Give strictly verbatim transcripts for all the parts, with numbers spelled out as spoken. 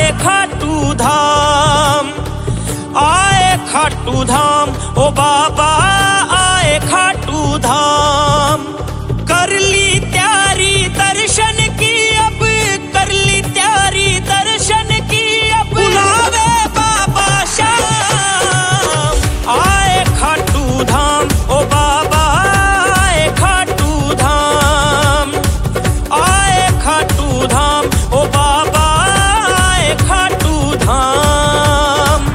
आए खाटू धाम, आए खाटू धाम, ओ बाबा आए खाटू धाम। कर ली तैयारी दर्शन की, अब कर ली तैयारी दर्शन की, अब बुलावे बाबा शाम। आए खाटू धाम, ओ बाबा आए खाटू धाम, आए खाटू धाम, ओ बाबा आए खाटू धाम।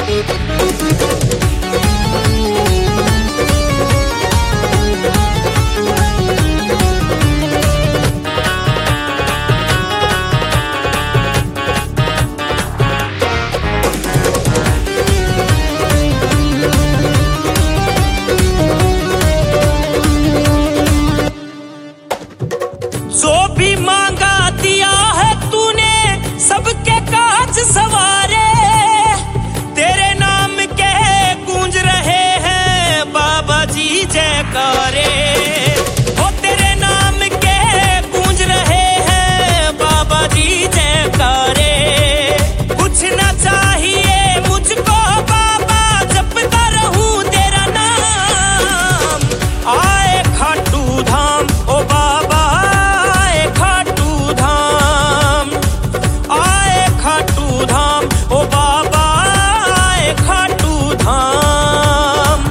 जो भी मांगा दिया है तूने, सबके काज सवारे, तेरे नाम के गूंज रहे हैं बाबा जी जयकारे। हो तेरे नाम के गूंज रहे हैं बाबा जी जयकारे। कुछ ना चाहिए मुझको बाबा, जपता रहूं तेरा नाम। आए खाटू धाम, ओ बाबा आए खाटू धाम, आए खाटू धाम, ओ बाबा आए खाटू धाम।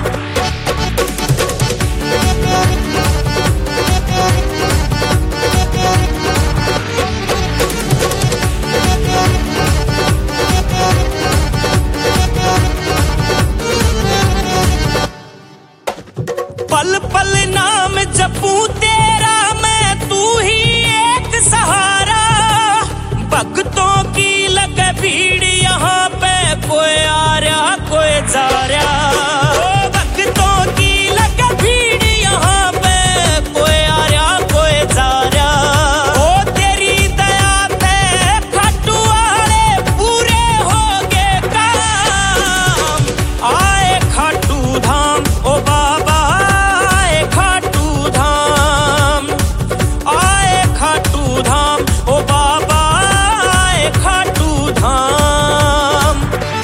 पल पल नाम जपूं तेरा मैं, तू ही एक सहारा। भक्तों की लगे भीड़ यहाँ पे, कोई आ रहा कोई जा रहा। ओ भक्तों की लगे भीड़ यहाँ पे, कोई आ रहा कोई जा रहा। ओ तेरी दया पे खाटू वाले पूरे हो गए काम। आए खाटू धाम, ओ बाबा आए खाटू धाम, आए खाटू धाम, ओ बाबा आए खाटू धाम।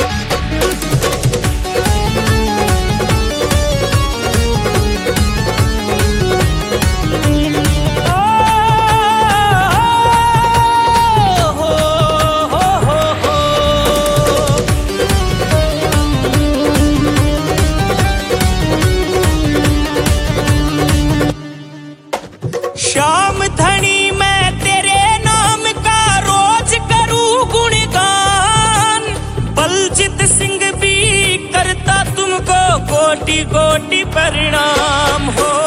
ओ, हो, हो, हो, हो। श्याम धनी मैं तेरे नाम का रोज करूं गुणगान। बलजीत सिंह भी करता तुमको कोटि कोटि प्रणाम हो।